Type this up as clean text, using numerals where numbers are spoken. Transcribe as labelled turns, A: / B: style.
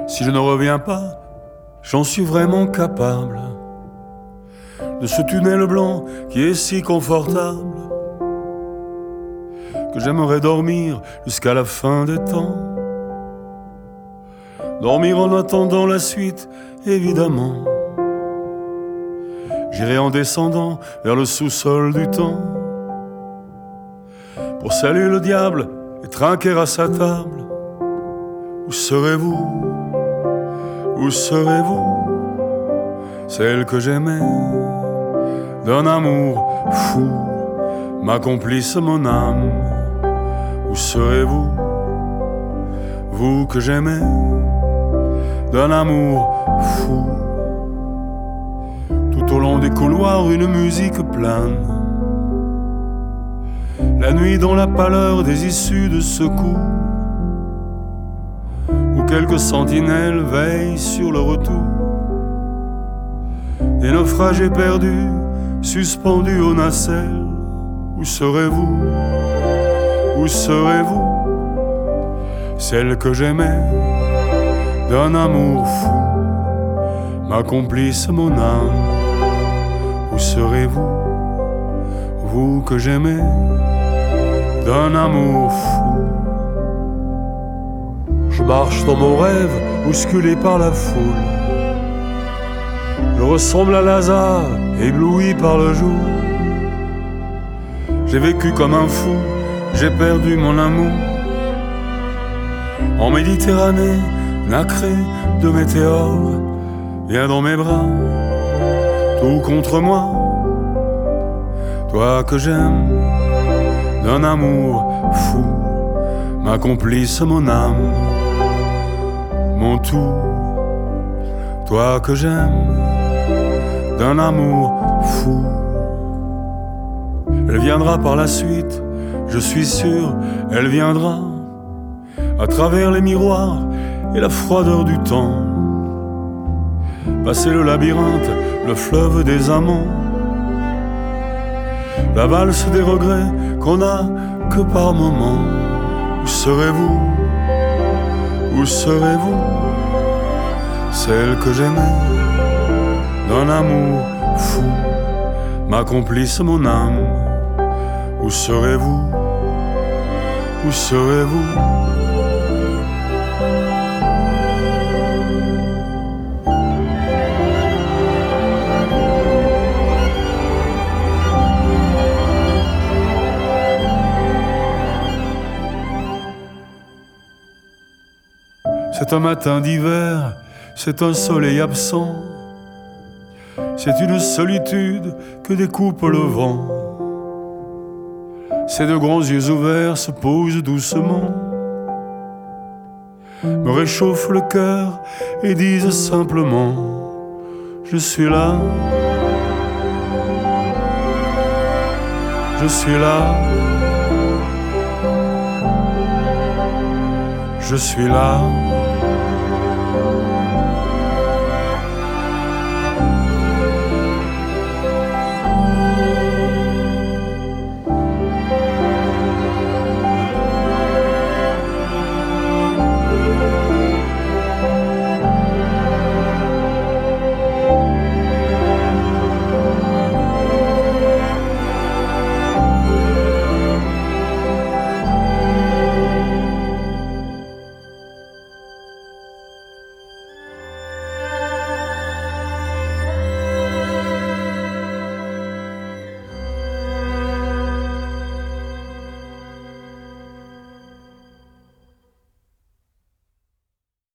A: Si je ne reviens pas, j'en suis vraiment capable. De ce tunnel blanc qui est si confortable, que j'aimerais dormir jusqu'à la fin des temps. Dormir en attendant la suite, évidemment. J'irai en descendant vers le sous-sol du temps, pour saluer le diable et trinquer à sa table. Où serez-vous? Où serez-vous? Celle que j'aimais, d'un amour fou, ma complice, mon âme. Où serez-vous? Vous que j'aimais, d'un amour fou. Tout au long des couloirs, une musique plane. La nuit dans la pâleur des issues de secours, où quelques sentinelles veillent sur le retour des naufragés perdus, suspendus aux nacelles. Où serez-vous? Où serez-vous? Celle que j'aimais, d'un amour fou, ma complice, mon âme. Où serez-vous? Vous que j'aimais, d'un amour fou. Je marche dans mon rêve, bousculé par la foule. Je ressemble à Lazare, ébloui par le jour. J'ai vécu comme un fou, j'ai perdu mon amour. En Méditerranée, nacrée de météores, viens dans mes bras, tout contre moi. Toi que j'aime, d'un amour fou, ma complice, mon âme, mon tout. Toi que j'aime, d'un amour fou. Elle viendra par la suite, je suis sûr, elle viendra, à travers les miroirs et la froideur du temps. Passer le labyrinthe, le fleuve des amants, la valse des regrets qu'on n'a que par moments. Où serez-vous? Où serez-vous? Celle que j'aimais, d'un amour fou, ma complice, mon âme. Où serez-vous? Où serez-vous? C'est un matin d'hiver, c'est un soleil absent, c'est une solitude que découpe le vent. Ses deux grands yeux ouverts se posent doucement, me réchauffent le cœur et disent simplement: je suis là, je suis là, je suis là.